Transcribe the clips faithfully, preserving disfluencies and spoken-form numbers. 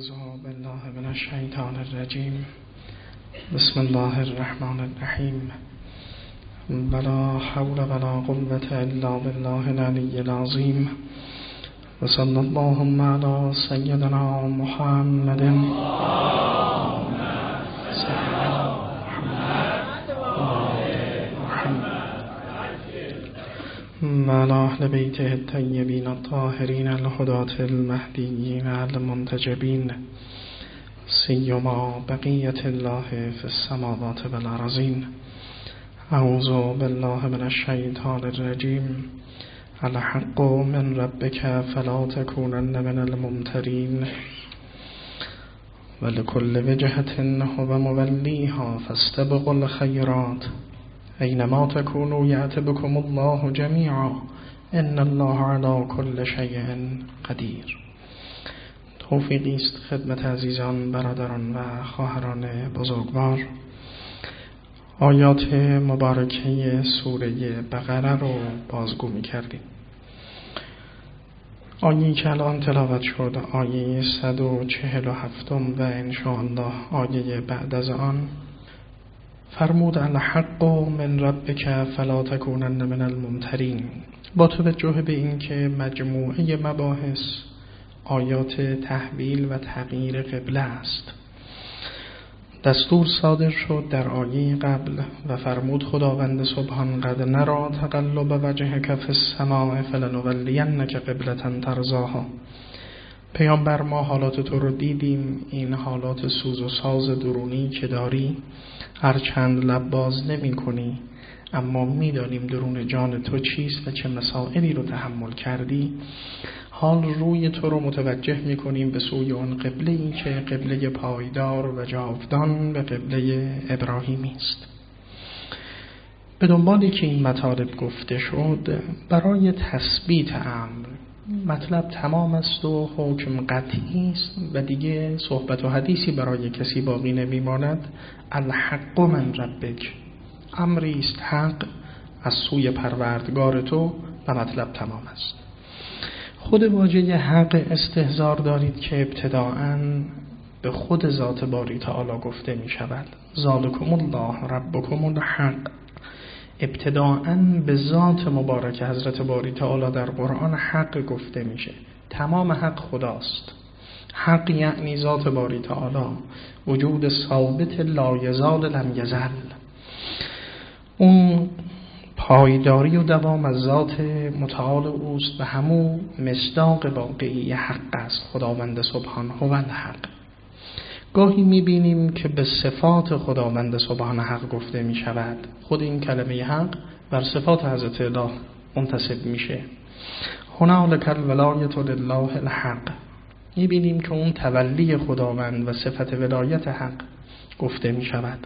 أعوذ بالله من الشیطان الرجیم. بسم الله الرحمن الرحیم. ولا حول ولا قوة الا بالله العلی العظیم. و صلی اللهم علی سیدنا محمد وعلى أهل بيته الطيبين الطاهرين الهداة المهديين المنتجبين سيما بقية الله في السماوات والأرضين. أعوذ بالله من الشيطان الرجيم. الحق من ربك فلا تكونن من الممترين ولكل وجهة هو موليها فاستبقوا الخيرات اینما تکونوا یأت بکم الله جمیعا ان الله علی کل شیء قدیر. توفیقی است خدمت عزیزان، برادران و خواهران بزرگوار. آیات مبارکه سوره بقره رو بازگو می کردیم. آیه‌ای که الان تلاوت شد آیه صد و چهل و هفت و انشاءالله آیه بعد از آن فرمود الحق من ربک فلا تکونن من الممترین. با توجه به این که مجموعه مباحث آیات تحویل و تغییر قبله است، دستور صادر شد در آیه قبل و فرمود خداوند سبحان قد نرى تقلب وجهک فی السماء فلنولینک قبلة ترضاها. پیامبر ما حالات تو رو دیدیم، این حالات سوز و ساز درونی که داری هرچند لب باز نمی کنی اما می دانیم درون جان تو چیست و چه مسائلی رو تحمل کردی. حال روی تو رو متوجه می کنیم به سوی اون قبله ای که قبله پایدار و جاودان به قبله ابراهیمی است. به دنبالی که این مطالب گفته شد برای تثبیت امر، مطلب تمام است و حکم قطعی است و دیگه صحبت و حدیثی برای کسی باقی نمیماند. الحق من ربک، امری است حق از سوی پروردگار تو و مطلب تمام است. خود واژه حق استحضار دارید که ابتداءً به خود ذات باری تعالی گفته می شود. ذالکم الله ربکم الحق. ابتداءً به ذات مبارک حضرت باری تعالی در قرآن حق گفته میشه. تمام حق خداست. حق یعنی ذات باری تعالی، وجود ثابت لا یزال لم یزل. اون پایداری و دوام از ذات متعال اوست و همون مصداق واقعی حق است. خداوند سبحان هو الحق. گاهی میبینیم که به صفات خداوند سبحان حق گفته میشود. خود این کلمه حق بر صفات حضرت اله منتسب میشه. هنالک الولایة لله الحق. میبینیم که اون تولی خداوند و صفت ولایت حق گفته میشود.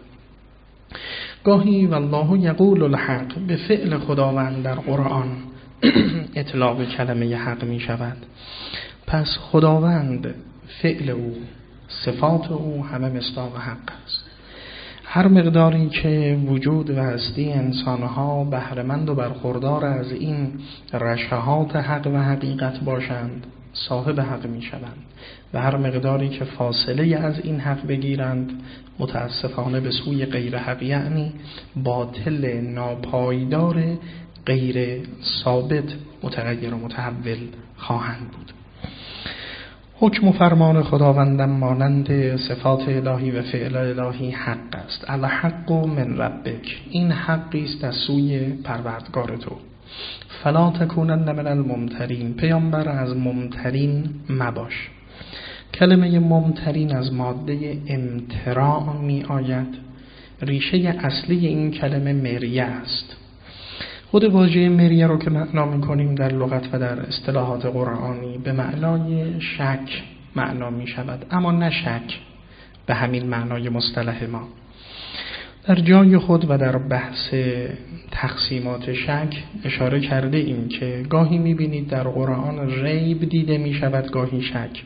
گاهی والله یقول الحق به فعل خداوند در قرآن اطلاق کلمه حق میشود. پس خداوند، فعل او، صفات او همه مصداق حق است. هر مقداری که وجود و هستی انسانها بهره‌مند و برخوردار از این رشحات حق و حقیقت باشند صاحب حق می شوند و هر مقداری که فاصله از این حق بگیرند متاسفانه به سوی غیر حق یعنی باطل ناپایدار غیر ثابت متغیر و متحول خواهند بود. حکم و فرمان خداوندم مانند صفات الهی و فعل الهی حق است. الحق من ربک، این حقی است از سوی پروردگار تو. فلا تکونن من الممترین، پیامبر از ممترین مباش. کلمه ممترین از ماده امتراع می آید. ریشه اصلی این کلمه مریه است. خود واژه مریه رو که معنا می‌کنیم در لغت و در اصطلاحات قرآنی به معنای شک معنا می شود، اما نه شک به همین معنای مصطلح ما. در جای خود و در بحث تقسیمات شک اشاره کرده ایم که گاهی می‌بینید در قرآن ریب دیده می شود، گاهی شک.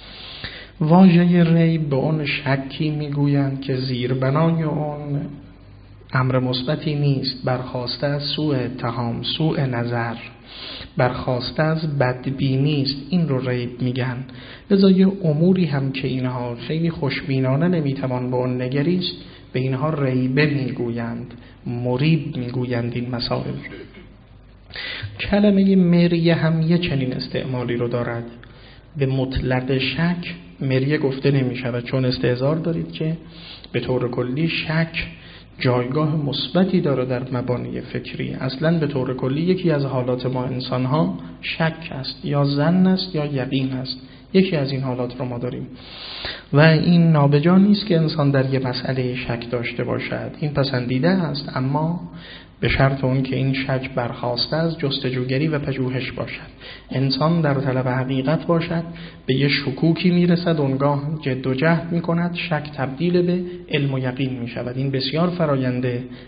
واژه ریب به اون شکی میگویند که زیربنای اون امر مثبتی نیست، برخواسته از سوء اتهام، سوء نظر، برخاسته از بدبینی است، این رو ریب میگن. لذا یه اموری هم که اینها خیلی خوشبینانه نمیتوان به اون نگریست، به اینها ریبه میگویند، مریب میگویند این مسائل. کلمه مریه هم یه چنین استعمالی رو دارد. به مطلق شک مریه گفته نمی شود، چون استحضار دارید که به طور کلی شک جایگاه مثبتی داره در مبانی فکری. اصلا به طور کلی یکی از حالات ما انسان ها شک است، یا ظن است یا یقین است. یکی از این حالات رو ما داریم و این نابجا نیست که انسان در یه مسئله شک داشته باشد. این پسندیده است، اما به شرط اون که این شک برخاسته از جستجوگری و پژوهش باشد. انسان در طلب حقیقت باشد، به یه شکوکی میرسد، اونگاه جد و جهد میکند، شک تبدیل به علم و یقین میشود. این بسیار فرایند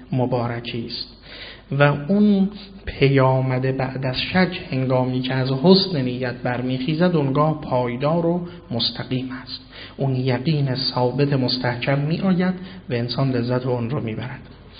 مبارکی است و اون پیامده بعد از شک هنگامی که از حسن نیت برمیخیزد، اونگاه پایدار و مستقیم است. اون یقین ثابت مستحکم می آید و انسان لذت اون رو میبرد.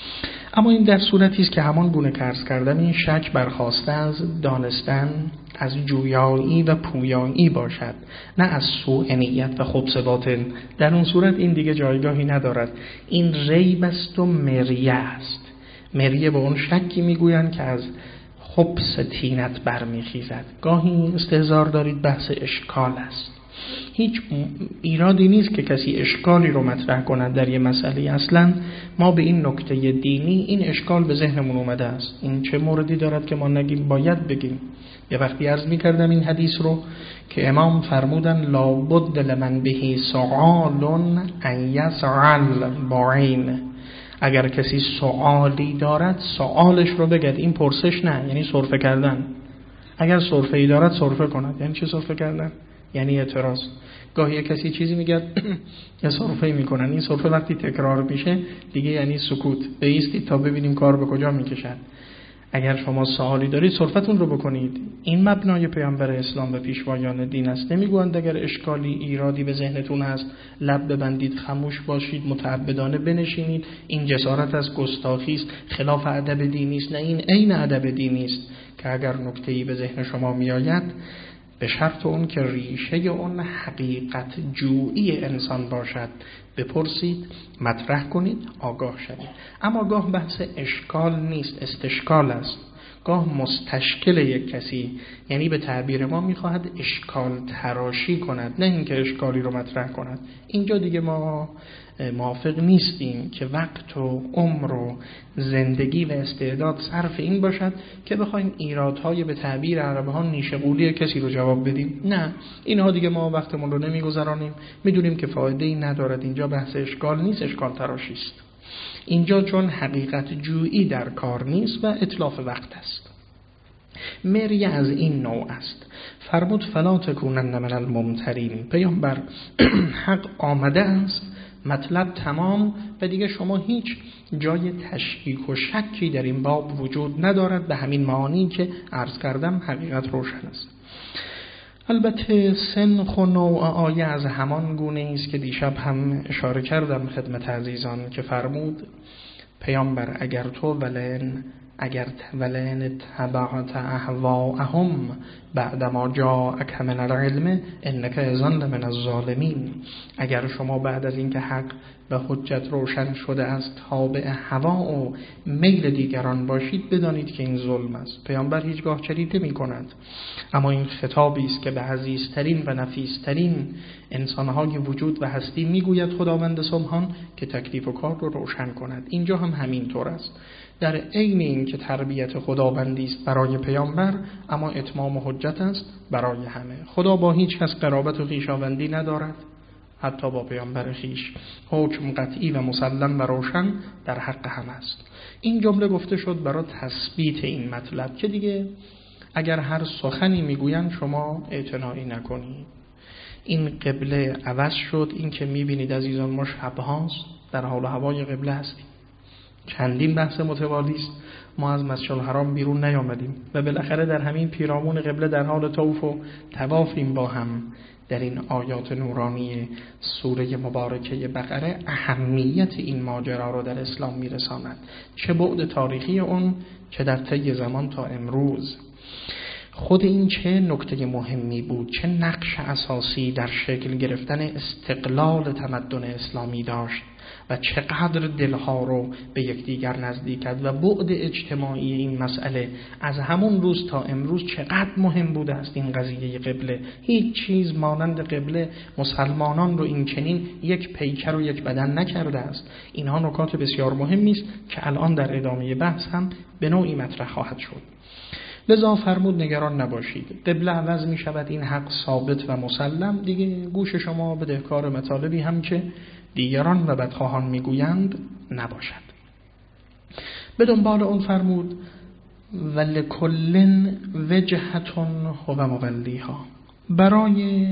اما این در صورتی است که همان گونه که عرض کردم این شک برخاسته از دانستن، از جویایی و پویایی باشد، نه از سوء نیت و خبث باطن. در اون صورت این دیگه جایگاهی ندارد. این ریب است و مریه است. مریه به اون شکی میگویند که از خبث طینت برمیخیزد. گاهی استحضار دارید بحث اشکال است. هیچ ایرادی نیست که کسی اشکالی رو مطرح کند در یه مسئله. اصلا ما به این نکته دینی این اشکال به ذهنمون اومده است. این چه موردی دارد که ما نگیم؟ باید بگیم. یه وقتی عرض می‌کردم این حدیث رو که امام فرمودن لابد لمن بهی سؤال ان یسأل بعین. اگر کسی سوالی دارد سوالش رو بگد، این پرسش نه، یعنی سرفه کردن. اگر سرفه‌ای دارد سرفه کند. یعنی چه سرفه کردن؟ یعنی اعتراض. گاهی کسی چیزی میگه یا سرفه میکنن. این سرفه وقتی تکرار میشه دیگه یعنی سکوت. بایستید تا ببینیم کار به کجا میکشد. اگر شما سوالی دارید سرفتون رو بکنید. این مبنای پیامبر اسلام و پیشوایان دین است. نمیگویند اگر اشکالی ایرادی به ذهنتون هست لب ببندید، خاموش باشید، متعبدانه بنشینید. این جسارت از گستاخی است، خلاف ادب دینی است. نه، این عین ادب دینی است که اگر نکته‌ای به ذهن شما میآید به شرط اون که ریشه اون حقیقت جویی انسان باشد بپرسید، مطرح کنید، آگاه شوید. اما گاه بحث اشکال نیست، استشکال است. گاه مستشکل یک کسی، یعنی به تعبیر ما میخواهد اشکال تراشی کند، نه اینکه اشکالی رو مطرح کند. اینجا دیگه ما موافق نیستیم که وقت و عمر و زندگی و استعداد صرف این باشد که بخوایم ایرادهای به تعبیر عربان نیشه قولی کسی رو جواب بدیم. نه، اینها دیگه ما وقتمون رو نمیگذرانیم. میدونیم که فایده‌ای ندارد. اینجا بحث اشکال نیست، اشکال تراشی است. اینجا چون حقیقت جویی در کار نیست و اتلاف وقت است. مریه از این نوع است. فرمود فلا تکونن من الممترین. پیامبر حق آمده است، مطلب تمام و دیگه شما هیچ جای تشکیک و شکی در این باب وجود ندارد. به همین معانی که عرض کردم حقیقت روشن است. البته سنخ و نوع آیه از همان گونه است که دیشب هم اشاره کردم خدمت عزیزان که فرمود پیامبر اگر تو ولن اگر ولن تبعت اهواءهم بعدما جاءک من العلم انک اذا لمن الظالمین. اگر شما بعد از اینکه حق و حجت روشن شده است تابع هوا و میل دیگران باشید، بدانید که این ظلم است. پیامبر هیچگاه چریته می کند، اما این خطابی است که به عزیزترین و نفیسترین انسانهای وجود و هستی میگوید خداوند سبحان که تکلیف و کار رو روشن کند. اینجا هم همین طور است. در عین این که تربیت خداوندی است برای پیامبر، اما اتمام حجت است برای همه. خدا با هیچ کس قرابت و خویشاوندی ندارد، حتی با پیامبر خویش. حکم قطعی و مسلم و روشن در حق همه است. این جمله گفته شد برای تثبیت این مطلب که دیگه اگر هر سخنی میگویند شما اعتنایی نکنید. این قبله عوض شد. این که میبینید عزیزان ما شبهاست در حال و هوای قبله هستیم. چندین بحث متوالی است. ما از مسجد الحرام بیرون نیامدیم و بالاخره در همین پیرامون قبله در حال طواف و طوافیم با هم. در این آیات نورانی سوره مبارکه بقره اهمیت این ماجرا را در اسلام میرساند، چه بعد تاریخی اون چه در طی زمان تا امروز. خود این چه نکته مهمی بود، چه نقش اساسی در شکل گرفتن استقلال تمدن اسلامی داشت و چقدر دلها رو به یکدیگر نزدیک کرد و بعد اجتماعی این مسئله از همون روز تا امروز چقدر مهم بوده است. این قضیه قبله، هیچ چیز مانند قبله مسلمانان رو این چنین یک پیکر و یک بدن نکرده است. اینها نکات بسیار مهمی است که الان در ادامه بحث هم به نوعی مطرح خواهد شد. لذا فرمود نگران نباشید، قبله عوض می شود، این حق ثابت و مسلم، دیگه گوش شما بدهکار مطالبی هم که دیگران و بدخواهان می گویند نباشد. به دنبال اون فرمود ولکل وجهتون هو مولیها، برای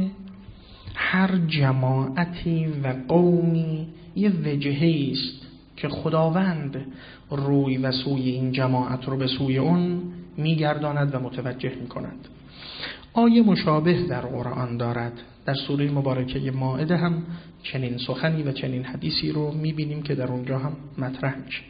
هر جماعتی و قومی یه وجهی است که خداوند روی و سوی این جماعت رو به سوی اون میگرداند و متوجه میکند. آیه مشابه در قرآن دارد. در سوره مبارکه مائده هم چنین سخنی و چنین حدیثی رو میبینیم که در اونجا هم مطرح میشه.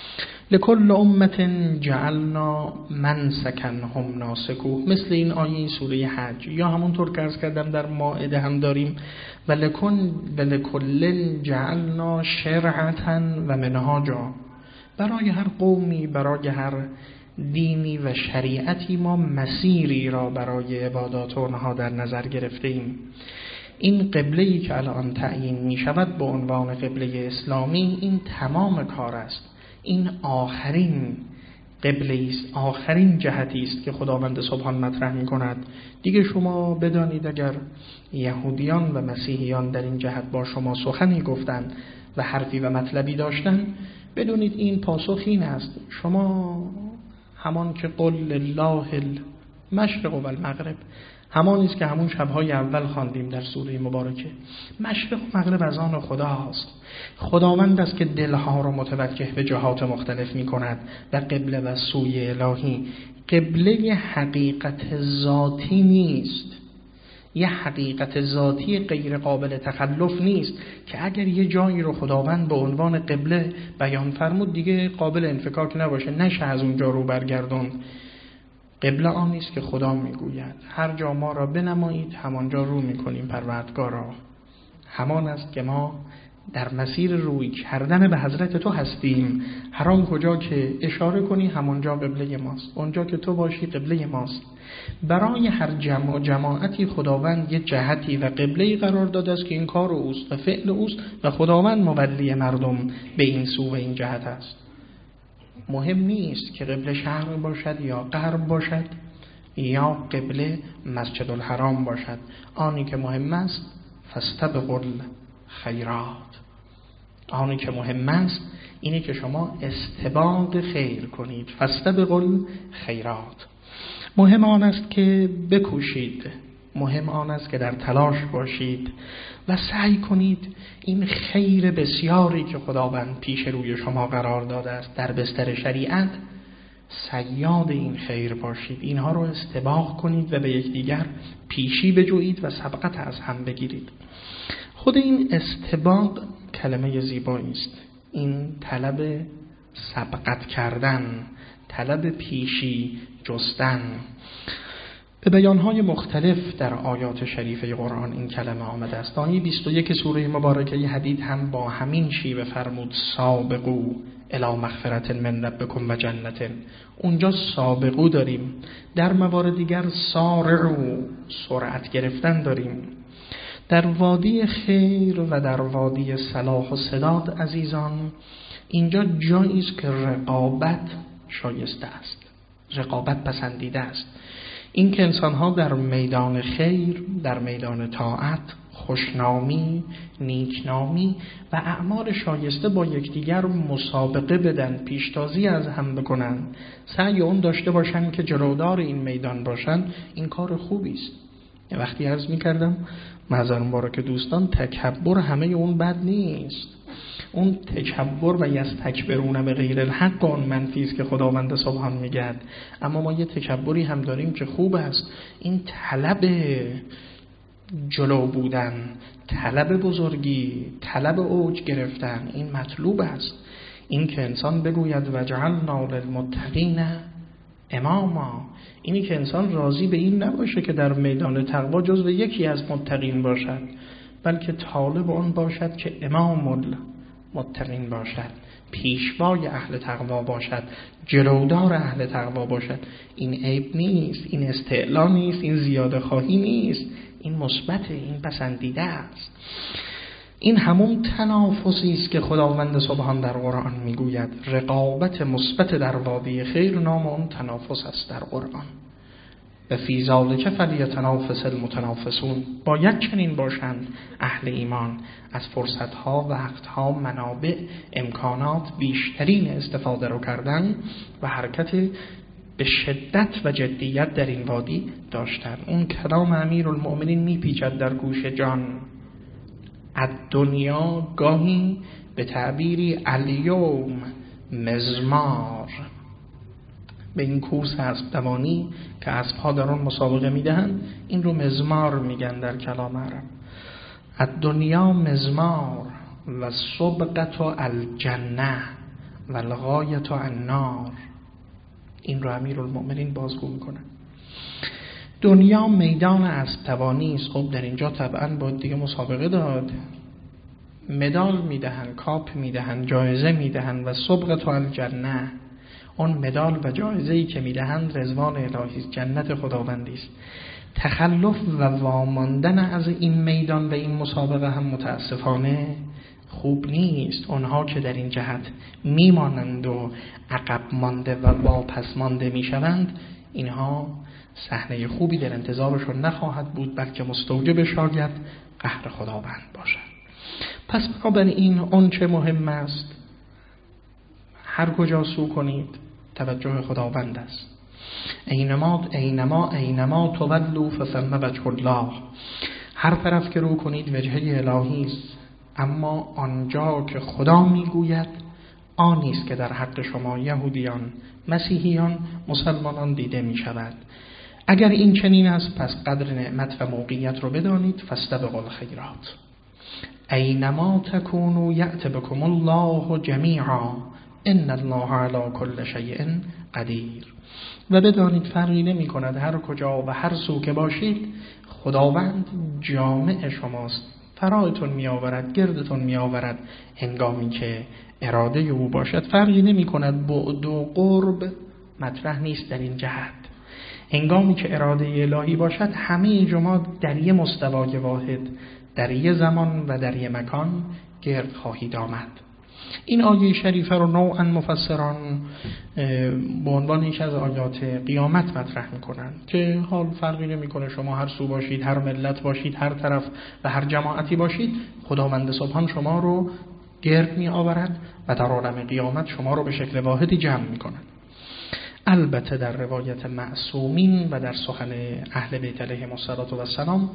لکل امت جعلنا منسکنهم ناسکوه، مثل این آیه سوره حج، یا همونطور که عرض کردم در مائده هم داریم ولکن ولکل جعلنا شرعتا و منهاجا، برای هر قومی، برای هر دینی و شریعتی ما مسیری را برای عبادات اونها در نظر گرفته ایم. این قبله‌ای که الان تعیین می شود به عنوان قبله اسلامی، این تمام کار است. این آخرین قبله است، آخرین جهتی است که خداوند سبحان مطرح می کند. دیگه شما بدانید اگر یهودیان و مسیحیان در این جهت با شما سخنی گفتند و حرفی و مطلبی داشتن، بدونید این پاسخ این است: شما همان که قل لله المشرق و المغرب، همانی است که همون شبهای اول خواندیم در سوره مبارکه. مشرق و مغرب از آن خداست. خداوند است که دلها رو متوجه به جهات مختلف می کند و قبله و سوی الهی. قبله حقیقت ذاتی نیست، یه حقیقت ذاتی غیر قابل تخلف نیست که اگر یه جایی رو خداوند به عنوان قبله بیان فرمود دیگه قابل انفکاک نباشه، نشه از اونجا رو برگردون. قبله آن نیست که خدا میگوید هر جا ما را بنمایید همانجا رو میکنیم پروردگارا. همان است که ما در مسیر روی کردن به حضرت تو هستیم. هر آن کجا که اشاره کنی همانجا قبله ماست، اونجا که تو باشی قبله ماست. برای هر جمع جماعتی خداوند یه جهتی و قبله‌ای قرار داده است که این کار اوست و فعل اوست و خداوند مولی مردم به این سو و این جهت است. مهم نیست که قبله شرق باشد یا غرب باشد یا قبله مسجد الحرام باشد. آنی که مهم است فاستبقوا الخیرات، آنی که مهم است اینه که شما استباق خیر کنید. فاستبقوا الخیرات، مهم آن است که بکوشید، مهم آن است که در تلاش باشید و سعی کنید این خیر بسیاری که خداوند پیش روی شما قرار داده است در بستر شریعت، صیاد این خیر باشید، اینها رو استباق کنید و به یکدیگر پیشی بجویید و سبقت از هم بگیرید. خود این استباق کلمه زیبایی است. این طلب سبقت کردن، طلب پیشی جستن. به بیانهای مختلف در آیات شریفه قرآن این کلمه آمده است. آیه بیست و یک سوره مبارکه حدید هم با همین شیوه فرمود سابقو الی مغفرة من ربکم و جنة. اونجا سابقو داریم، در موارد دیگر سارعو سرعت گرفتن داریم. در وادی خیر و در وادی صلاح و سداد عزیزان، اینجا جایی است که رقابت شایسته است، رقابت پسندیده است. این که انسان‌ها در میدان خیر، در میدان طاعت، خوشنامی، نیکنامی و اعمال شایسته با یکدیگر مسابقه بدن، پیشتازی از هم بکنن، سعی اون داشته باشن که جلودار این میدان باشن، این کار خوبی است. وقتی عرض می‌کردم معذر مبارک دوستان، تکبر همه اون بد نیست. اون تکبر و یستکبرون به غیر الحق اون منفی است که خداوند سبحان میگه. اما ما یه تکبری هم داریم که خوب است. این طلب جلو بودن، طلب بزرگی، طلب اوج گرفتن، این مطلوب است. این که انسان بگوید وجعلنا للمتقین اماما، اینی که انسان راضی به این نباشه که در میدان تقوا جزو یکی از متقین باشد، بلکه طالب آن باشد که امام المتقین باشد، پیشوای اهل تقوا باشد، جلودار اهل تقوا باشد. این عیب نیست، این استعلا نیست، این زیاده خواهی نیست، این مثبت، این پسندیده است. این همون تنافسی است که خداوند سبحان در قرآن میگوید رقابت مثبت در وادی خیر نام اون تنافس است در قرآن. و فی ذلک فلیتنافس المتنافسون، باید چنین باشند اهل ایمان، از فرصتها، وقتها، منابع، امکانات بیشترین استفاده رو کردن و حرکت به شدت و جدیت در این وادی داشتن. اون کلام امیرالمؤمنین میپیچد در گوش جان. الدنیا گاهی به تعبیری الیوم مزمار، به این کورس اسب دوانی که اسب‌ها در اون مسابقه میدهند این رو مزمار میگن در کلام عرب. الدنیا مزمار و سبقت الجنه و الغایت النار. این رو امیرالمؤمنین بازگو میکنن. دنیا میدان اسب دوانی است. خب در اینجا طبعا باید دیگه مسابقه داد، مدال میدهن، کاپ میدهن، جایزه میدهن. و سبقت الجنه، اون مدال و جایزه‌ای که میدهند رضوان الهی است، جنت خداوندی است. تخلف و واماندن از این میدان و این مسابقه هم متاسفانه خوب نیست. اونها که در این جهت میمانند و عقب مانده و واپس مانده میشوند، اینها صحنه خوبی در انتظارشون نخواهد بود، بلکه مستوجب شاید قهر خداوند باشد. پس بنابراین اون چه مهم است، هر کجا سو کنید توجه خداوند است. اینما اینما اینما تولوا فثم وجه الله، هر طرف که رو کنید وجهه الهی است. اما آنجا که خدا میگوید آنی است که در حق شما یهودیان، مسیحیان، مسلمانان دیده می شود. اگر این چنین است پس قدر نعمت و موقعیت رو بدانید. فاستبقوا الخیرات اینما تکونوا یأت بکم الله جمیعا ان الله علی کل شیء قدیر. و بدانید فرقی نمی کند هر کجا و هر سو که باشید، خداوند جامع شماست، فرایتون می آورد، گردتون می آورد هنگامی که اراده او باشد. فرقی نمی کند، بعد و قرب مطرح نیست در این جهت. هنگامی که اراده الهی باشد همه شما در یه مستوای واحد، در یه زمان و در یه مکان گرد خواهید آمد. این آیه شریفه رو نوعا مفسران به عنوان یک از آیات قیامت مطرح میکنن که حال فرقی نمیکنه شما هر سو باشید، هر ملت باشید، هر طرف و هر جماعتی باشید، خداوند سبحان شما رو گرد می آورد و در عالم قیامت شما رو به شکل واحدی جمع میکنن. البته در روایت معصومین و در سخن اهل بیت علیهم السلام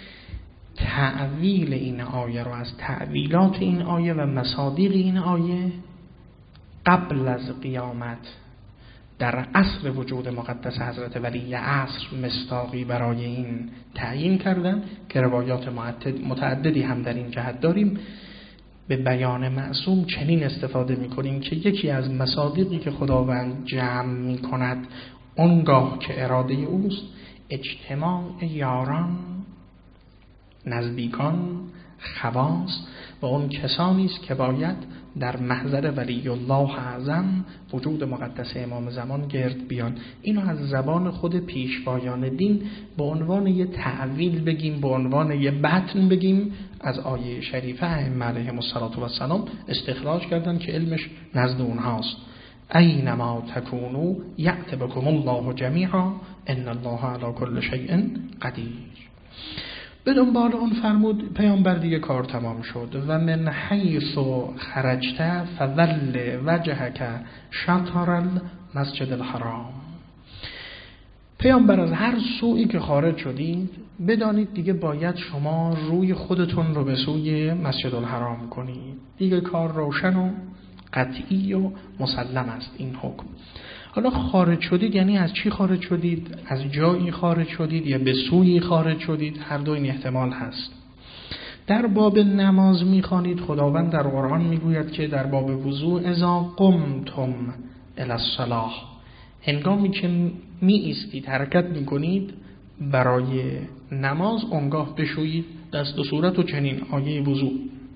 تعویل این آیه رو از تعویلات این آیه و مصادیق این آیه قبل از قیامت در عصر وجود مقدس حضرت ولی عصر مصداقی برای این تعیین کردن که روایات متعددی هم در این جهت داریم. به بیان معصوم چنین استفاده می‌کنیم که یکی از مصادیقی که خداوند جمع می‌کند اونگاه که اراده اوست، اجتماع یاران، نزدیکان، خواص و اون کسانی است که باید در محضر ولی الله اعظم وجود مقدس امام زمان گرد بیان. اینو از زبان خود پیشوایان دین به عنوان یه تعویل بگیم، به عنوان یه بطن بگیم، از آیه شریفه ائمه علیهم السلام استخراج کردن که علمش نزد اونهاست. اینما تکونوا یأت بکم الله جمیعا ان الله علی کل شیء قدیر. به دنبال اون فرمود پیامبر دیگه کار تمام شد و من حیث خرجت فول وجهک شطر المسجد الحرام. پیامبر از هر سویی که خارج شدید بدانید دیگه باید شما روی خودتون رو به سوی مسجد الحرام کنید. دیگه کار روشن و قطعی و مسلم است این حکم. حالا خارج شدید یعنی از چی خارج شدید؟ از جایی خارج شدید یا به سوی خارج شدید؟ هر دو این احتمال هست. در باب نماز میخوانید خداوند در قرآن میگوید که در باب وضوء اذا قمتم الی الصلاة، هنگامی که می ایستید حرکت می کنید برای نماز اونگاه بشویید دست و صورت و چنین آیه وضو.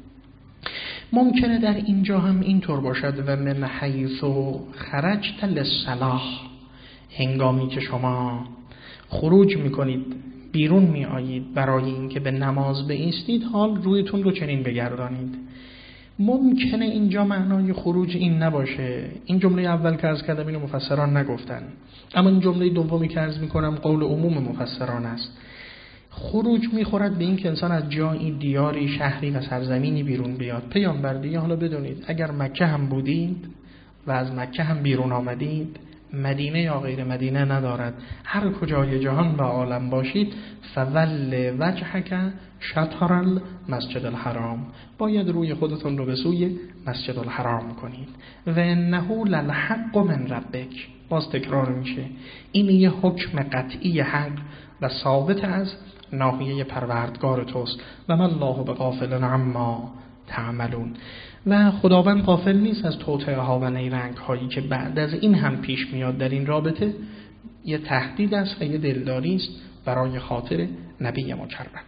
ممکنه در اینجا هم اینطور باشد و من حیث خرجت للصلاة، هنگامی که شما خروج میکنید بیرون می آیید برای اینکه به نماز بایستید حال رویتون رو چنین بگردانید. ممکنه اینجا معنای خروج این نباشه. این جمله اول که عرض کردم اینو مفسران نگفتن، اما این جمله دومی که عرض میکنم قول عموم مفسران است. خروج میخورد به این که انسان از جایی، دیاری، شهری و سرزمینی بیرون بیاد. پیامبر دیگه حالا بدونید اگر مکه هم بودید و از مکه هم بیرون آمدید، مدینه یا غیر مدینه ندارد، هر کجای جهان و عالم باشید، فول وجهک شطر المسجد الحرام، باید روی خودتون رو به سوی مسجد الحرام کنید. و انه للحق من ربک، باز تکرار میشه، این یه حکم قطعی حق و ثابت از ناحیه پروردگار توست. و ما الله بغافل عما تعملون، و خداوند غافل نیست از توطئه ها و نیرنگ هایی که بعد از این هم پیش میاد در این رابطه. یه تهدید است و یه دلداری است برای خاطر نبی مکرم.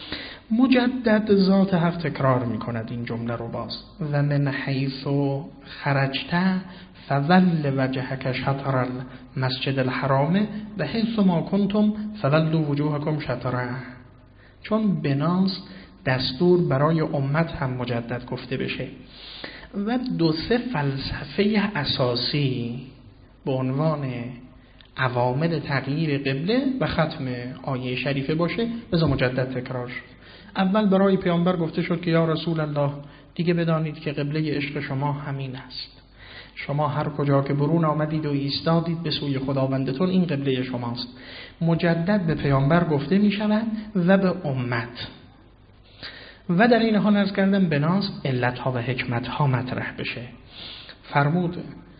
مجدد ذات حق تکرار میکند این جمله رو باز، و من حیث خرجت فول وجهک شطر المسجد الحرام و حیث ما کنتم فولوا وجوهکم شطره، چون بناس دستور برای امت هم مجدد گفته بشه. و دو سه فلسفه اساسی به عنوان عوامل تغییر قبله و ختم آیه شریفه باشه بذار مجدد تکرار شد. اول برای پیامبر گفته شد که یا رسول الله دیگه بدانید که قبله عشق شما همین است، شما هر کجا که برون آمدید و ایستادید به سوی خداوندتون این قبله شماست. مجدد به پیامبر گفته می شود و به امت. و در این حال عرض کردم بناس علتها و حکمتها مطرح بشه. فرمود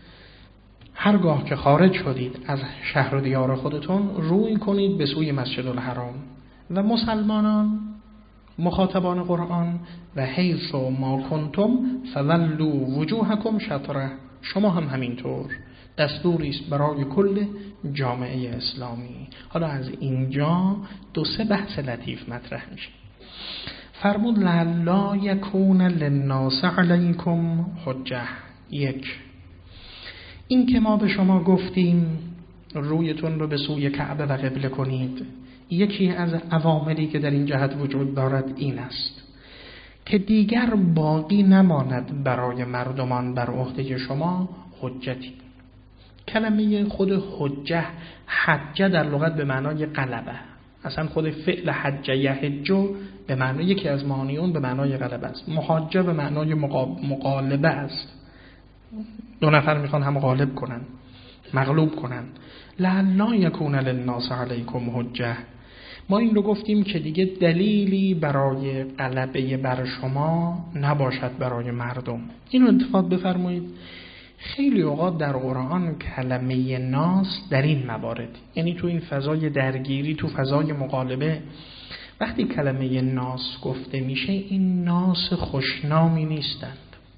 هرگاه که خارج شدید از شهر و دیار خودتون روی کنید به سوی مسجد الحرام. و مسلمانان مخاطبان قرآن و حیث ما کنتم فولوا وجوهکم شطره، شما هم همینطور، دستوری است برای کل جامعه اسلامی. حالا از اینجا دو سه بحث لطیف مطرح میشه. فرمود لعلا یکون للناس علیکم حجه. یک، این که ما به شما گفتیم رویتون رو به سوی کعبه و قبله کنید، یکی از عواملی که در این جهت وجود دارد این است که دیگر باقی نماند برای مردمان بر عهده شما حجتی. کلمه خود حجه، حجه در لغت به معنای غلبه، اصلا خود فعل حجه یحجو به معنای یکی از معانی اون به معنای غلبه است. محاجه به معنای مغالبه است، دو نفر میخوان هم غالب کنن، مغلوب کنن. لعلا یکون للناس علیکم حجه، ما این رو گفتیم که دیگه دلیلی برای غلبه بر شما نباشد برای مردم. اینو انتخاب بفرمایید. خیلی اوقات در قرآن کلمه ناس در این موارد، یعنی تو این فضای درگیری، تو فضای مغالبه، وقتی کلمه ناس گفته میشه این ناس خوشنامی نیستند.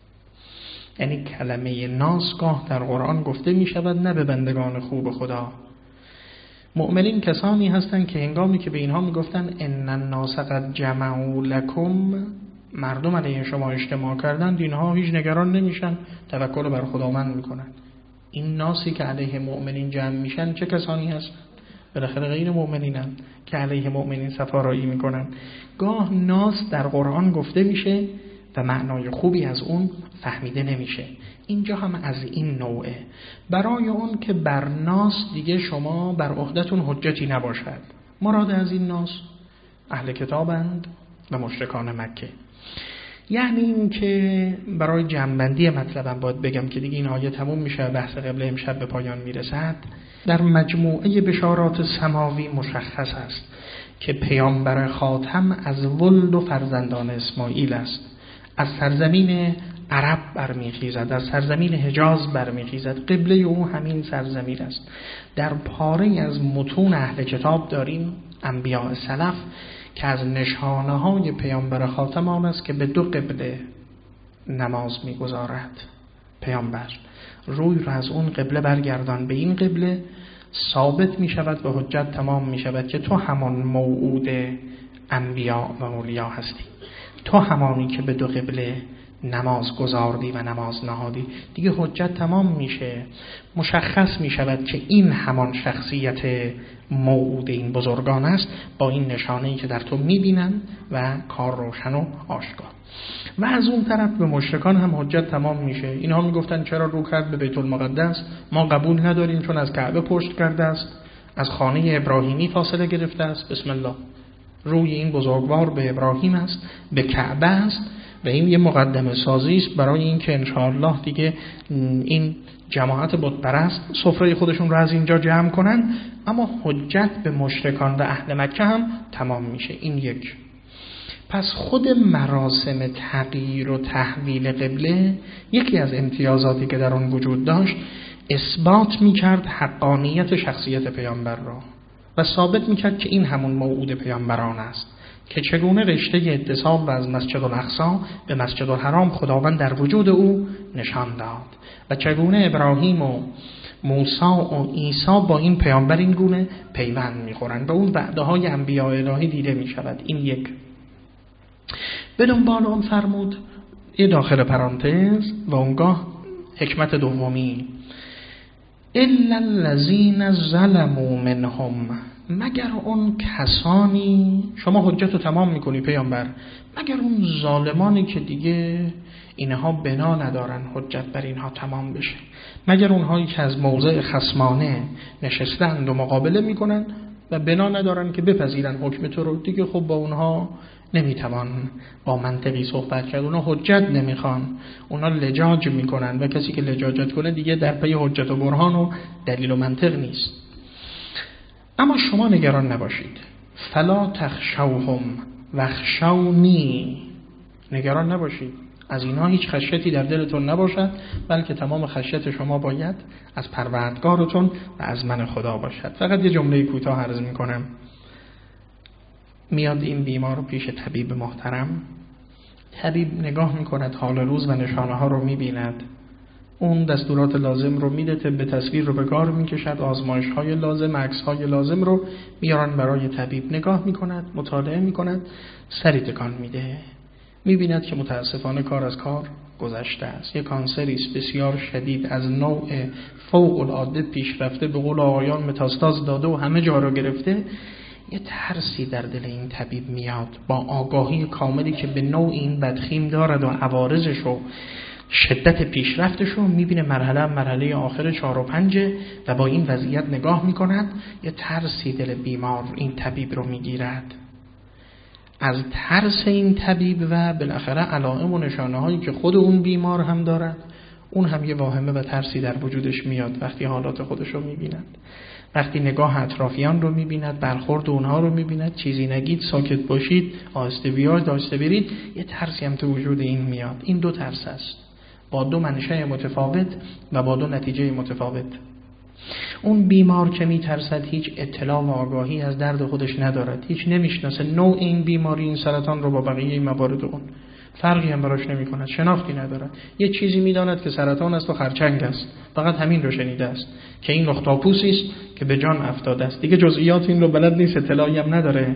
یعنی کلمه ناس گاه در قرآن گفته میشود نه به بندگان خوب خدا. مؤمنین کسانی هستند که هنگامی که به اینها میگفتن ان الناس قد جمعوا لکم، مردم علیه شما اجتماع کردند، اینها هیچ نگران نمیشن، توکل بر خداوند میکنن. این ناسی که علیه مؤمنین جمع میشن چه کسانی هست؟ بالاخره غیر مؤمنینن که علیه مؤمنین سفارایی میکنن. گاه ناس در قرآن گفته میشه و معنای خوبی از اون فهمیده نمیشه. اینجا هم از این نوعه، برای اون که بر ناس دیگه شما بر عهدتون حجتی نباشد. مراد از این ناس اهل کتابند و مشرکان مکه. یعنی این که برای جمع‌بندی مطلبم باید بگم که دیگه این آیه تموم میشه، بحث قبله امشب به پایان میرسد. در مجموعه بشارات سماوی مشخص است که پیامبر خاتم از ولد و فرزندان اسماعیل است، از سرزمین عرب برمیخیزد، از سرزمین حجاز برمیخیزد، قبله او همین سرزمین است. در پاره از متون اهل کتاب داریم انبیاء سلف که از نشانه های پیامبر خاتم آن است که به دو قبله نماز میگذارد، پیامبر روی رو از اون قبله برگردان به این قبله، ثابت می شود و حجت تمام می شود که تو همان موعود انبیا و اولیا هستی، تو همانی که به دو قبله نماز گذاردی و نماز نهادی. دیگه حجت تمام میشه، مشخص می شود که این همان شخصیت موعود این بزرگان است، با این نشانه‌ای که در تو میبینن و کار روشن و آشکار. و از اون طرف به مشرکان هم حجت تمام میشه. اینها میگفتن چرا رو کرد به بیت المقدس؟ ما قبول نداریم چون از کعبه پشت کرده است، از خانه ابراهیمی فاصله گرفته است. بسم الله، روی این بزرگوار به ابراهیم است، به کعبه است و این یه مقدمه سازی است برای اینکه انشاءالله دیگه این جماعت بت پرست سفره خودشون رو از اینجا جمع کنن. اما حجت به مشرکان و اهل مکه هم تمام میشه. این یک. پس خود مراسم تغییر و تحویل قبله یکی از امتیازاتی که در آن وجود داشت، اثبات میکرد حقانیت شخصیت پیامبر را و ثابت میکرد که این همون موعود پیامبران است که چگونه رشته اتصال از مسجد الاقصی به مسجد الحرام خداوند در وجود او نشان داد و چگونه ابراهیم و موسی و عیسی با این پیامبر این گونه پیوند میخورند و اون وعده های انبیاء الهی دیده میشود. این یک. به دنبال اون فرمود یه داخل پرانتز و اونگاه حکمت دومی، الا الذین ظلموا منهم، مگر اون کسانی، شما حجت رو تمام میکنی پیامبر، مگر اون ظالمانی که دیگه اینها بنا ندارن حجت بر اینها تمام بشه، مگر اونهایی که از موضع خصمانه نشستند و مقابله میکنن و بنا ندارن که بپذیرن حکم تو رو، دیگه خب با اونها نمیتوان با منطقی صحبت کرد، اونها حجت نمیخوان، اونها لجاج میکنن و کسی که لجاجت کنه دیگه در پی حجت و برهان و دلیل و منطق نیست. اما شما نگران نباشید، فلا تخشوهم واخشونی، نگران نباشید، از اینها هیچ خشیتی در دلتون نباشد، بلکه تمام خشیت شما باید از پروردگارتون و از من خدا باشد. فقط یه جمله کوتاه عرض میکنم. میاد این بیمار پیش طبیب محترم، طبیب نگاه میکند، حال روز و نشانه ها رو میبیند، اون دستورات لازم رو میده، طب تصویر رو به کار میکشد، آزمایش های لازم، عکس های لازم رو میارن برای طبیب، نگاه میکند، مطالعه میکند، سری تکان میده، میبیند که متاسفانه کار از کار گذشته است، یک کانسری است بسیار شدید از نوع فوق العاده پیشرفته، به قول آقایان متاستاز داده و همه جا رو گرفته. یه ترسی در دل این طبیب میاد با آگاهی کاملی که به نوع این بدخیم دارد و عوارضش و شدت پیشرفتش رو میبینه، مرحله مرحله آخر چهار و پنجه و با این وضعیت نگاه میکند، یه ترسی دل بیمار این طبیب رو میگیرد. از ترس این طبیب و بالاخره علائم و نشانه هایی که خود اون بیمار هم دارد، اون هم یه واهمه و ترسی در وجودش میاد وقتی حالات خودش رو میبیند، وقتی نگاه اطرافیان رو میبیند، برخورد اونها رو میبیند، چیزی نگید، ساکت باشید، آهسته بیاید، آهسته برید، یه ترسی هم تو وجود این میاد. این دو ترس است با دو منشأ متفاوت و با دو نتیجه متفاوت. اون بیمار که میترسد هیچ اطلاع و آگاهی از درد خودش ندارد، هیچ نمیشناسه نوع این بیماری، این سرطان رو با بقیه موارد اون فرقی هم براش نمی کند، شناختی ندارد، یه چیزی میداند که سرطان است و خرچنگ است، فقط همین رو شنیده است که این اختاپوسی است که به جان افتاده است، دیگه جزئیات این رو بلد نیست، اطلاعی هم نداره.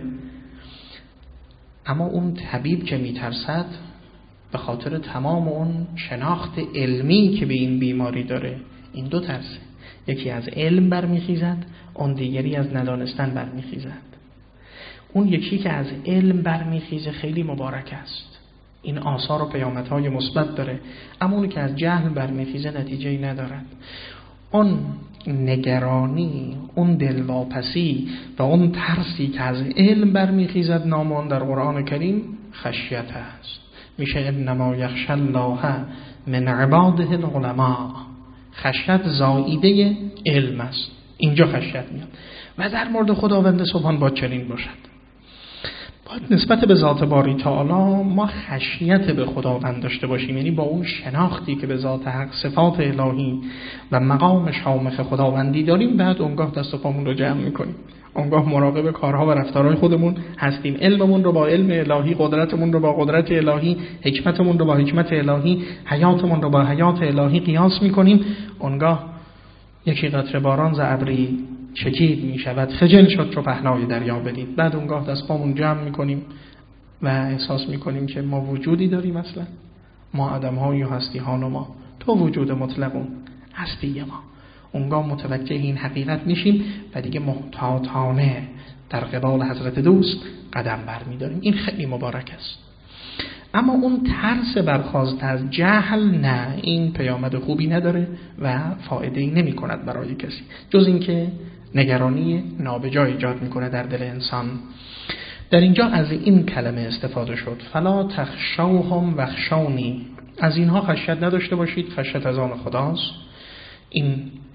اما اون طبیب که میترسد به خاطر تمام اون شناخت علمی که به این بیماری داره، این دو ترسه، یکی از علم برمیخیزد، اون دیگری از ندانستن برمیخیزد. اون یکی که از علم برمیخیزه خیلی مبارک است، این آثار و پیامدهای مثبت داره، اما اون که از جهل برمیخیزه نتیجه‌ای ندارد. اون نگرانی، اون دلواپسی و اون ترسی که از علم برمیخیزد، نام اون در قرآن کریم خشیت است. میشه انما یخشی الله من عباده العلماء، خشیت زائیده علم است، اینجا خشیت میاد. و در مورد خداوند سبحان با چنین باشد. باید نسبت به ذات باری تعالی ما خشیت به خداوند داشته باشیم، یعنی با اون شناختی که به ذات حق، صفات الهی و مقام شامخ خداوندی داریم، بعد اونگاه دست و پامون رو جمع میکنیم، اونگاه مراقب کارها و رفتارهای خودمون هستیم، علممون رو با علم الهی، قدرتمون رو با قدرت الهی، حکمتمون رو با حکمت الهی، حیاتمون رو با حیات الهی قیاس میکنیم. اونگاه یکی قطره باران ز ابری چکید می شود، خجل شد چو پهنای دریا بدید. بعد اونگاه دست پامون جمع میکنیم و احساس میکنیم که ما وجودی داریم، اصلا ما آدم‌های و هستی ها و ما تو وجود مطلقون هستی ما. اونگاه متوجه این حقیقت میشیم و دیگه محتاطانه در قبال حضرت دوست قدم برمیداریم. این خیلی مبارک است. اما اون ترس برخاست از جهل نه، این پیامد خوبی نداره و فایده‌ای نمی‌کند برای کسی، جز اینکه نگرانی نابجا ایجاد میکنه در دل انسان. در اینجا از این کلمه استفاده شد، فلا تخشوهم واخشونی، از اینها خشیت نداشته باشید، خشیت از آن خداست. این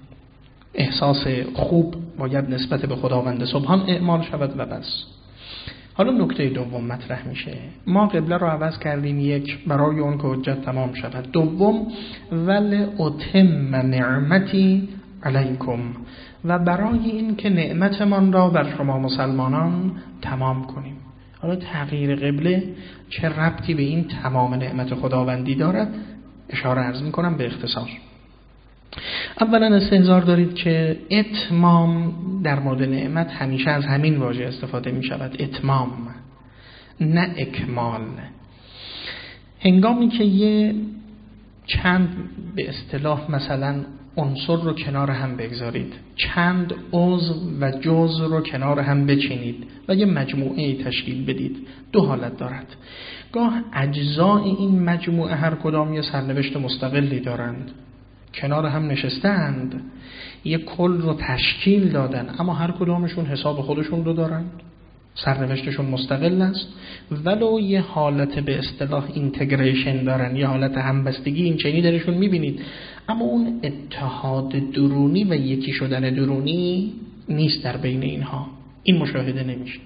احساس خوب باید نسبت به خداوند سبحان اعمال شود و بس. حالا نکته دوم مطرح میشه، ما قبله رو عوض کردیم، یک برای اون که حجت تمام شود، دوم ول اتم نعمتی علیکم، و برای این که نعمتمان را بر شما مسلمانان تمام کنیم. حالا تغییر قبله چه ربطی به این تمام نعمت خداوندی دارد؟ اشاره عرض میکنم به اختصار. اولا استحضار دارید که اتمام در مورد نعمت همیشه از همین واژه استفاده می شود، اتمام نه اکمال. هنگامی که یه چند به اصطلاح مثلا عنصر رو کنار هم بگذارید، چند عضو و جزء رو کنار هم بچینید و یه مجموعه تشکیل بدید، دو حالت دارد. گاه اجزای این مجموعه هر کدام یه سرنوشت مستقلی دارند، کنار هم نشستند، یه کل رو تشکیل دادن، اما هر کدامشون حساب خودشون رو دارند، سرنوشتشون مستقل است، ولو یه حالت به اصطلاح اینتگریشن دارن، یه حالت همبستگی این چنینی درشون میبینید، اما اون اتحاد درونی و یکی شدن درونی نیست در بین اینها، این مشاهده نمیشه.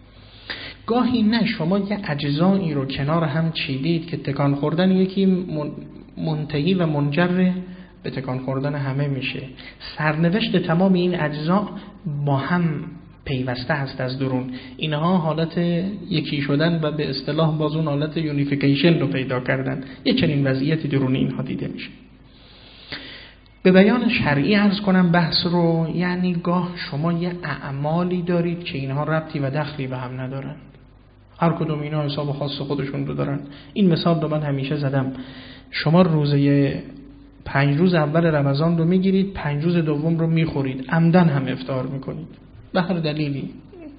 گاهی نه، شما یه اجزایی رو کنار هم چیدید که تکان خوردن یکی منتهی و منجر به تکان خوردن همه میشه. سرنوشت تمام این اجزا با هم پیوسته هست از درون. اینها حالت یکی شدن و به اصطلاح باز اون حالت یونیفیکیشن رو پیدا کردن. یه چنین وضعیتی درونی اینها دیده میشه. به بیان شرعی عرض کنم بحث رو، یعنی گاه شما یه اعمالی دارید که اینها ربطی و دخلی به هم ندارن، هر کدوم اینا حساب خاص خودشون رو دارن. این مثال رو من همیشه زدم، شما روزه پنج روز اول رمضان رو میگیرید، پنج روز دوم رو میخورید، عمدن هم افطار میکنید به هر دلیلی.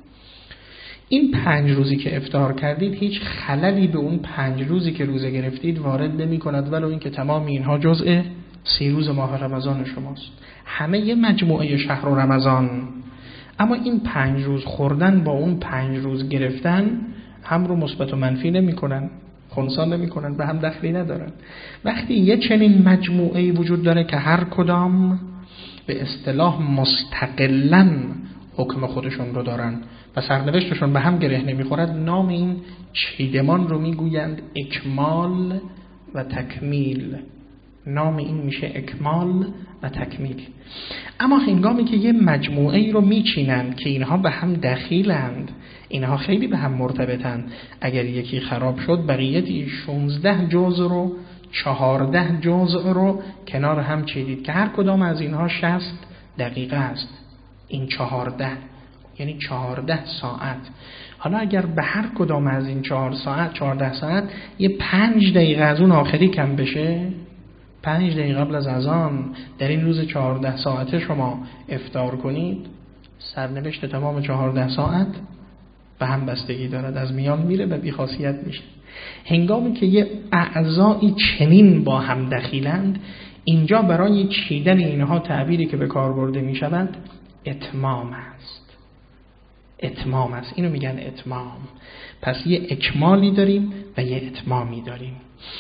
این پنج روزی که افطار کردید هیچ خللی به اون پنج روزی که روزه گرفتید وارد نمی کند، ولو این که تمام اینها جزء سی روز ماه رمضان شماست، همه یه مجموعه شهر و رمضان. اما این پنج روز خوردن با اون پنج روز گرفتن هم رو مثبت و منفی نمی کنن، خنثی نمی کنن، به هم دخلی ندارن. وقتی یه چنین مجموعه‌ای وجود داره که هر کدام به اصطلاح مستقلاً حکم خودشون رو دارن و سرنوشتشون به هم گره نمیخورد، نام این چیدمان رو میگویند اکمال و تکمیل. نام این میشه اکمال و تکمیل. اما هنگامی که یه مجموعه ای رو میچینند که اینها به هم دخیلند، اینها خیلی به هم مرتبطند، اگر یکی خراب شد بقیه شانزده جزء رو چهارده جزء رو کنار هم چیدید که هر کدام از اینها شصت دقیقه است. این چهارده یعنی چهارده ساعت. حالا اگر به هر کدام از این چهار ساعت چهارده ساعت یه پنج دقیقه از اون آخری کم بشه، پنج دقیقه قبل از اذان در این روز چهارده ساعته شما افطار کنید، سرنوشت تمام چهارده ساعت به هم بستگی دارد، از میان میره و بی خاصیت میشه. هنگامی که یه اعضایی چنین با هم دخیلند، اینجا برای چیدن اینها تعبیری که به کار برده میشود اتمام است. اتمام است، اینو میگن اتمام. پس یه اکمالی داریم و یه اتمامی داریم.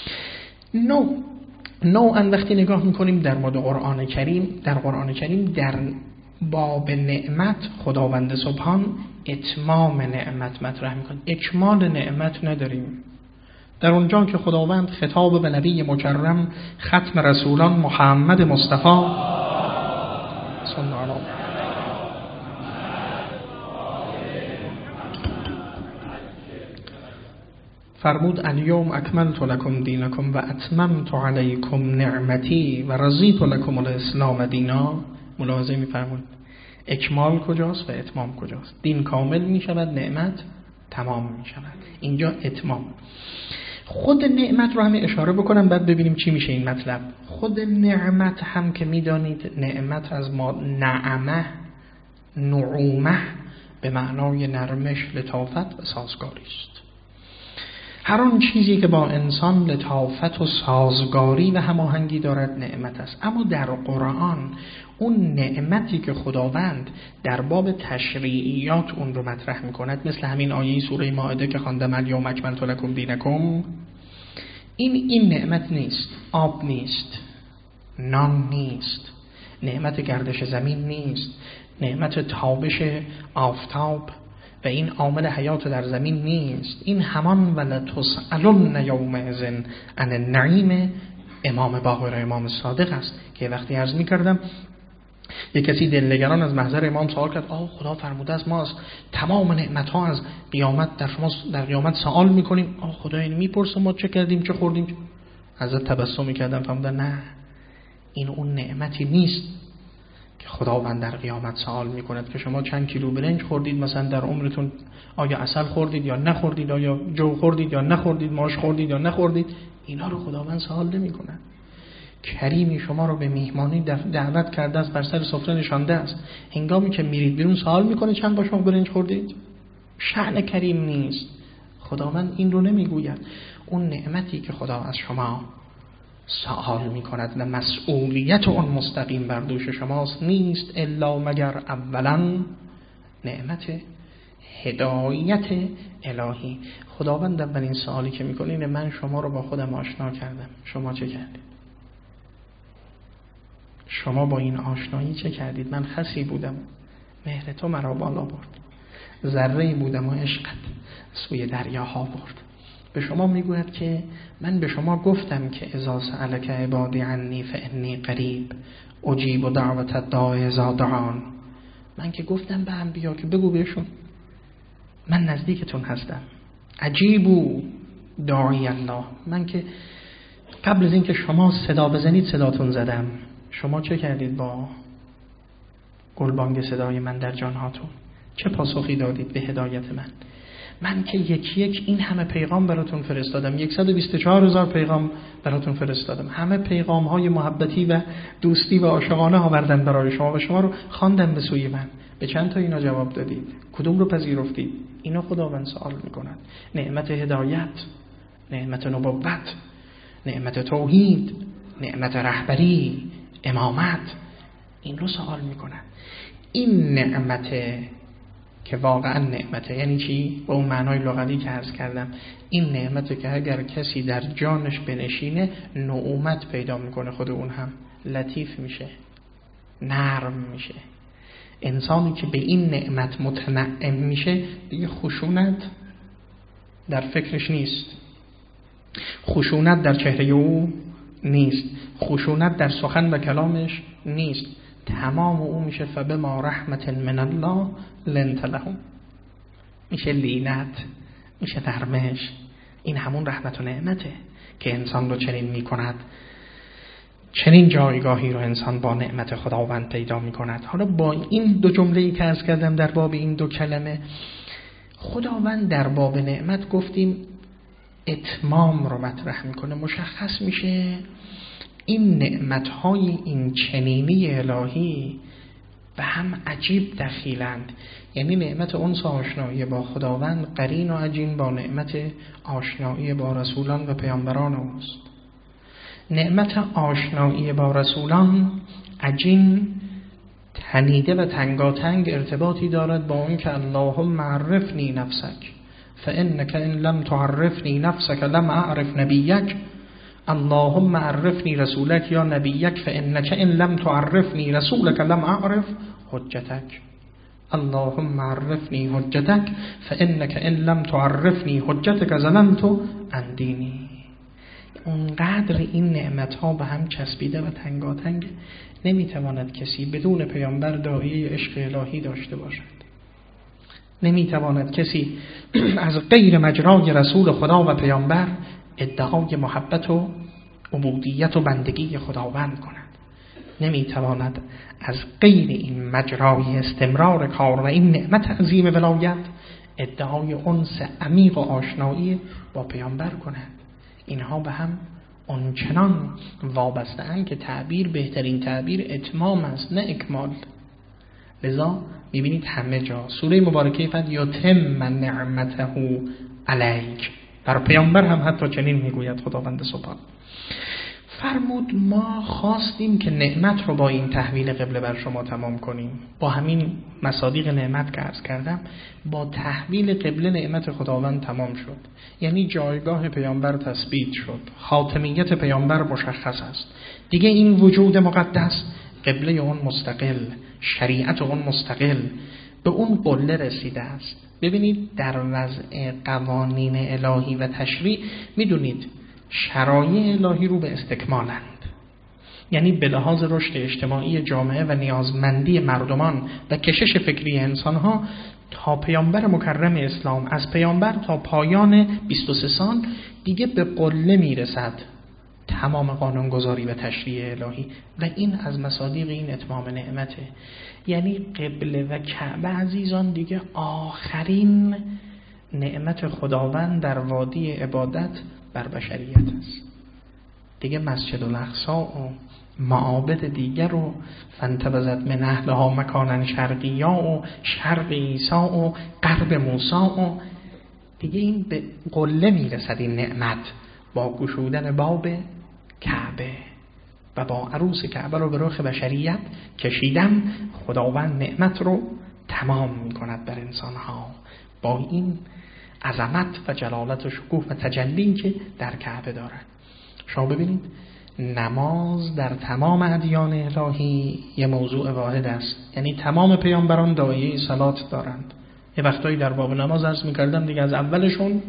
نو نوعاً وقتی نگاه میکنیم در مورد قرآن کریم، در قرآن کریم در باب نعمت خداوند سبحان اتمام نعمت مطرح میکنه. اکمال نعمت نداریم. در اونجا که خداوند خطاب به نبی مکرم ختم رسولان محمد مصطفی صلی الله علیه و فرمود الیوم اکملت لکم دینکم و اتممت علیکم نعمتی و رضیت لکم الاسلام دینا. ملاحظه می‌فرمود اکمال کجاست و اتمام کجاست. دین کامل می‌شود، نعمت تمام می‌شود. اینجا اتمام. خود نعمت رو همه اشاره بکنم بعد ببینیم چی میشه این مطلب. خود نعمت هم که میدانید نعمت از ما نعمه نعومه به معنای نرمش، لطافت و سازگاری است. هر آن چیزی که با انسان لطافت و سازگاری و هماهنگی دارد نعمت است. اما در قرآن اون نعمتی که خداوند در باب تشریعیات اون رو مطرح میکند، مثل همین آیه سوره مائده که خواندم الیوم اکملت لکم دینکم، این این نعمت نیست. آب نیست، نان نیست، نعمت گردش زمین نیست، نعمت تابش آفتاب و این عامل حیات در زمین نیست. این همان ولتسألن یومئذ عن النعیم امام باقر امام صادق است که وقتی عرض می‌کردم یک کسی دلنگران از محضر امام سوال کرد آه خدا فرموده است ما از تمام نعمت‌ها از قیامت در شما در قیامت سوال می‌کنیم، آه خدا این می‌پرسه ما چه کردیم چه خوردیم. حضرت تبسم می‌کردن فرمودن نه، این اون نعمتی نیست که خداوند در قیامت سوال می‌کند که شما چند کیلو برنج خوردید مثلا در عمرتون، آیا عسل خوردید یا نخوردید، آیا جو خوردید یا نخوردید، ماش خوردید یا نخوردید. اینا رو خداوند سوال نمی‌کند. کریمی شما رو به میهمانی دعوت کرده است، بر سر سفره نشانده است، هنگامی که میرید بیرون سوال میکنه چند با شما برنج خوردید. شأن کریم نیست. خداوند این رو نمیگوید. اون نعمتی که خدا از شما سوال میکند و مسئولیت اون مستقیم بر دوش شماست نیست الا مگر اولا نعمت هدایت الهی. خداوند اولین سوالی که میکنه اینه من شما رو با خودم آشنا کردم، شما چه کردید؟ شما با این آشنایی چه کردید؟ من خسی بودم، مهر تو مرا بالا برد، ذره‌ای بودم و عشقت سوی دریاها برد. به شما میگوید که من به شما گفتم که اذا سألک عبادی عنی فانی قریب اجیب دعوت الداع اذا دعان. من که گفتم به انبیا که بگو بهشون من نزدیکتون هستم، اجیبوا داعی الله. من که قبل از اینکه شما صدا بزنید صداتون زدم. شما چه کردید با گلبانگ صدای من در جانهاتون؟ چه پاسخی دادید به هدایت من؟ من که یکی یک این همه پیغام براتون فرستادم، صد و بیست و چهار هزار پیغام براتون فرستادم، همه پیغام های محبتی و دوستی و عاشقانه آوردن برای شما و شما رو خواندم به سوی من. به چند تا اینا جواب دادید؟ کدوم رو پذیرفتید؟ اینو خداوند سوال میکند. نعمت هدایت، نعمت نبوت، نعمت توحید، نعمت رهبری، امامت، این رو سوال میکنن. این نعمت که واقعا نعمته یعنی چی؟ با اون معنای لغوی که عرض کردم، این نعمته که اگر کسی در جانش بنشینه نعومت پیدا میکنه، خود اون هم لطیف میشه، نرم میشه. انسانی که به این نعمت متنعم میشه دیگه خشونت در فکرش نیست، خشونت در چهره او نیست، خشونت در سخن و کلامش نیست. تمام او میشه فبما رحمت من الله لنت لهم، میشه لینت، میشه نرمش. این همون رحمت و نعمته که انسان رو چنین میکند، چنین جایگاهی رو انسان با نعمت خداوند پیدا میکند. حالا با این دو جمله‌ای که عرض کردم در باب این دو کلمه، خداوند در باب نعمت گفتیم اتمام رو مطرح میکنه. مشخص میشه این نعمت‌های این چنینی الهی و هم عجیب دخیلند. یعنی نعمت انس آشنایی با خداوند قرین و عجین با نعمت آشنایی با رسولان و پیامبران اوست. نعمت آشنایی با رسولان عجین، تنیده و تنگاتنگ ارتباطی دارد با اون که اللهم عرفنی نفسک فانک ان لم تعرفنی نفسک لم اعرف نبیک، اللهم عرفنی رسولک یا نبیک فانک ان لم تعرفنی رسولک لم اعرف حجتک اللهم عرفنی حجتک فانک ان لم تعرفنی حجتک ظننت عن دینی. اونقدر این نعمت ها به هم چسبیده و تنگاتنگ نمیتواند کسی بدون پیامبر داعیه عشق الهی داشته باشد. نمیتواند کسی از غیر مجرای رسول خدا و پیامبر ادعای محبت و عبودیت و بندگی خداوند کند. نمیتواند از غیر این مجرای استمرار کار و این نعمت عظیم ولایت ادعای انس عمیق و آشنایی با پیامبر کند. اینها به هم آنچنان وابسته اند که تعبیر بهترین تعبیر اتمام است نه اکمال. لذا میبینید همه جا سوره مبارکه فد یتم نعمته علیک، بر پیامبر هم حتی چنین میگوید خداوند سبحان. فرمود ما خواستیم که نعمت رو با این تحویل قبله بر شما تمام کنیم. با همین مصادیق نعمت که عرض کردم، با تحویل قبله نعمت خداوند تمام شد. یعنی جایگاه پیامبر تثبیت شد، خاتمیت پیامبر مشخص است. دیگه این وجود مقدس قبله اون مستقل، شریعت اون مستقل به اون قله رسیده است. ببینید در وضع قوانین الهی و تشریع میدونید شرایع الهی رو به استکمالند. یعنی به لحاظ رشد اجتماعی جامعه و نیازمندی مردمان و کشش فکری انسانها تا پیامبر مکرم اسلام، از پیامبر تا پایان بیست و سه سال دیگه به قله میرسد تمام قانونگذاری و تشریع الهی و این از مصادیق این اتمام نعمته. یعنی قبله و کعبه عزیزان دیگه آخرین نعمت خداوند در وادی عبادت بر بشریت است. دیگه مسجد الاقصی و معابد دیگر و فانتبذت من اهلها مکانا شرقیا و شرق عیسی و غرب موسی و دیگه این به قله میرسد این نعمت با گشودن باب کعبه و با عروس کعبه رو به رخ بشریت کشیدن. خداوند نعمت رو تمام میکند بر انسانها با این عظمت و جلالت و شکوه و تجلی که در کعبه دارد. شما ببینید نماز در تمام ادیان الهی یه موضوع واحد است. یعنی تمام پیامبران داعیه صلات دارند. یه وقتایی در باب نماز عرض می‌کردم دیگه از اولشون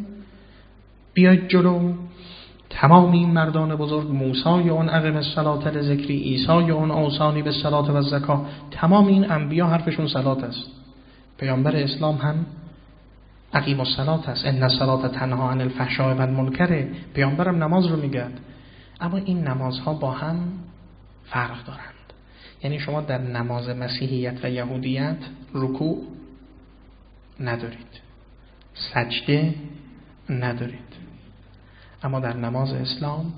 بیاید جلو، تمام این مردان بزرگ، موسی اون اقم الصلاة لذکری، عیسی اون اوصانی بالصلاة و الزکات، تمام این انبیا حرفشون صلات است. پیامبر اسلام هم اقیم الصلاة است، ان الصلاة تنها عن الفحشاء و المنکر. پیامبرم نماز رو میگه. اما این نمازها با هم فرق دارند. یعنی شما در نماز مسیحیت و یهودیت رکوع ندارید، سجده ندارید، اما در نماز اسلام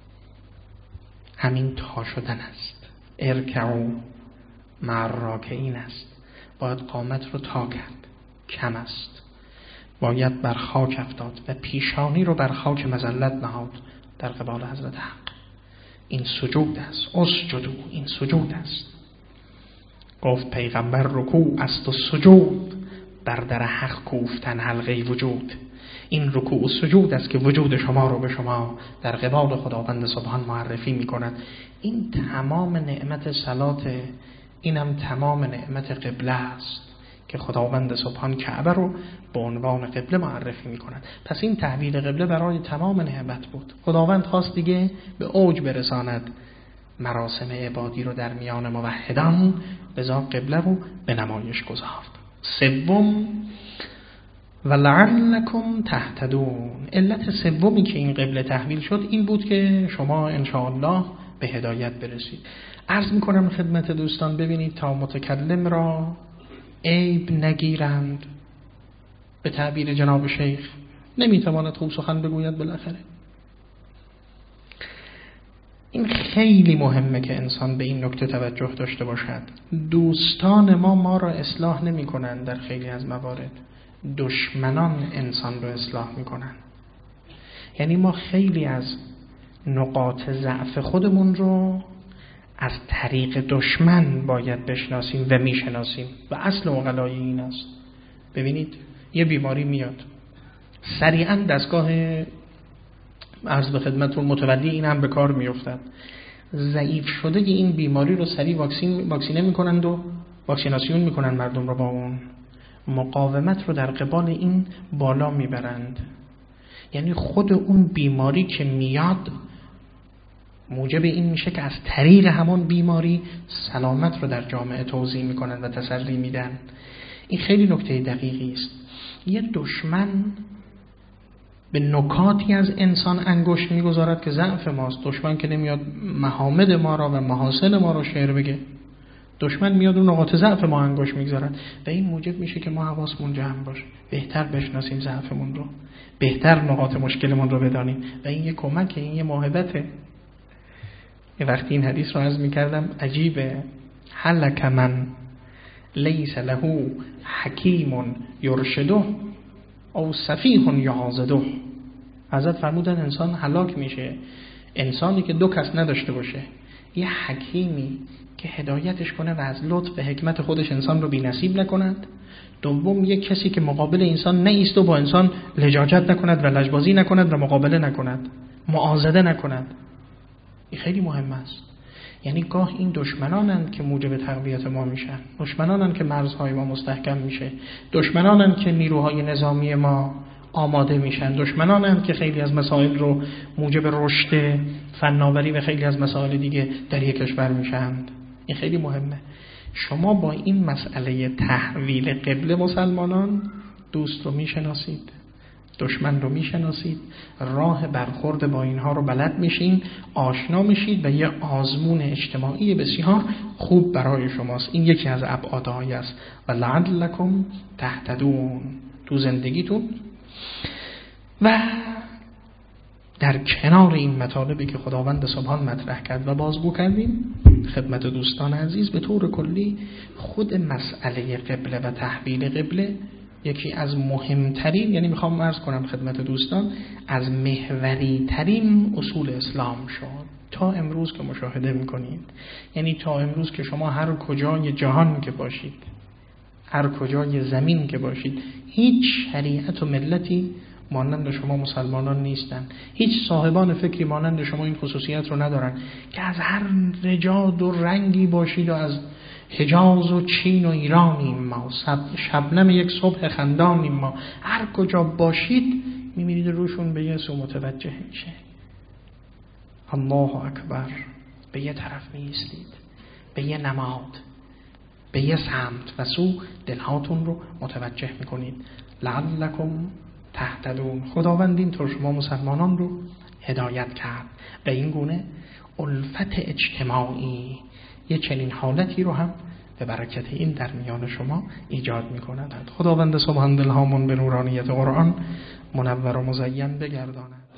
همین تا شدن است. ارکعوا مع الراکعین است. باید قامت رو تا کرد، کم است. باید بر خاک افتاد و پیشانی رو بر خاک مذلت نهاد در قبال حضرت حق. این سجود است. اسجدوا، این سجود است. گفت پیغمبر رکوع است و سجود بر در حق کوفتن حلقه وجود. این رکوع و سجود است که وجود شما رو به شما در قبال خداوند سبحان معرفی می کند. این تمام نعمت صلات، اینم تمام نعمت قبله است که خداوند سبحان کعبه رو به عنوان قبله معرفی می کند. پس این تحویل قبله برای تمام نعمت بود. خداوند خواست دیگه به اوج برساند مراسم عبادی رو در میان موحدان، لذا قبله رو به نمایش گذاشت. سوم ولعلکم تهتدون. علت سومی که این قبله تحویل شد این بود که شما انشاءالله به هدایت برسید. عرض میکنم خدمت دوستان ببینید تا متکلم را عیب نگیرند، به تعبیر جناب شیخ نمیتواند خوب سخن بگوید بالاخره. این خیلی مهمه که انسان به این نکته توجه داشته باشد. دوستان ما ما را اصلاح نمی کنند در خیلی از موارد، دشمنان انسان را اصلاح می کنند. یعنی ما خیلی از نقاط ضعف خودمون رو از طریق دشمن باید بشناسیم و میشناسیم و اصل عقلای این است. ببینید یه بیماری میاد، سریعا دستگاه عرض به خدمتون متولی این هم به کار میافتد. ضعیف شده این بیماری رو سریع واکسین واکسینه میکنند و واکسیناسیون میکنن مردم رو با اون، مقاومت رو در قبال این بالا میبرند. یعنی خود اون بیماری که میاد موجب این میشه که از طریق همون بیماری سلامت رو در جامعه توزیع میکنن و تسلی میدن. این خیلی نکته دقیقی است. یه دشمن به نکاتی از انسان انگشت میگذارد که ضعف ماست. دشمن که نمیاد محامد ما را و محاسن ما را شعر بگه، دشمن میاد اون نقاط ضعف ما انگشت میگذارد و این موجب میشه که ما حواسمون جمع باشه، بهتر بشناسیم ضعفمون رو، بهتر نقاط مشکلمون رو بدانیم و این یه کمکه، این یه موهبته. یه وقتی این حدیث رو عرض میکردم عجیبه، هلک من لیس له حکیم یرشده او سفیه یعاضده. حضرت فرمودن انسان هلاک میشه، انسانی که دو کس نداشته باشه، یه حکیمی که هدایتش کنه و از لطف و حکمت خودش انسان رو بی‌نصیب نکند، دوم یک کسی که مقابل انسان نایست و با انسان لجاجت نکند و لجبازی نکند و مقابله نکند، معاضده نکند. این خیلی مهم است. یعنی گاه این دشمنانند که موجب تقویت ما میشن، دشمنانند که مرزهای ما مستحکم میشه، دشمنانند که نیروهای نظامی ما آماده میشن، دشمنانند که خیلی از مسائل رو موجب رشد فناوری و خیلی از مسائل دیگه در یک کشور میشند. این خیلی مهمه. شما با این مسئله تحویل قبله مسلمانان دوست رو میشناسید، دشمن رو میشناسید، راه برخورد با اینها رو بلد میشین، آشنا میشید و یه آزمون اجتماعی بسیار خوب برای شماست. این یکی از ابعادهای است و لعلکم تهتدون تو زندگیتون. و در کنار این مطالبی که خداوند سبحان مطرح کرد و بازگو کردیم خدمت دوستان عزیز، به طور کلی خود مسئله قبله و تحویل قبله یکی از مهمترین، یعنی میخوام عرض کنم خدمت دوستان، از محوری ترین اصول اسلام شد تا امروز که مشاهده میکنید. یعنی تا امروز که شما هر کجای جهان که باشید، هر کجای زمین که باشید، هیچ شریعت و ملتی مانند شما مسلمانان نیستن، هیچ صاحبان فکری مانند شما این خصوصیت رو ندارن که از هر رجاد و رنگی باشید و از حجاز و چین و ایرانیم ما، شبنم یک صبح خندانیم ما، هر کجا باشید می‌بینید روشون به یه سو متوجه میشه. الله اکبر، به یه طرف می‌ایستید، به یه نماد، به یه سمت و سو دلهاتون رو متوجه میکنید. لعلکم تهتدون. خداوند این طور شما مسلمانان رو هدایت کرد و این گونه الفت اجتماعی، یه چنین حالتی رو هم به برکت این در میان شما ایجاد میکند. خداوند سبحان دلهامون به نورانیت قرآن منور و مزین بگرداند.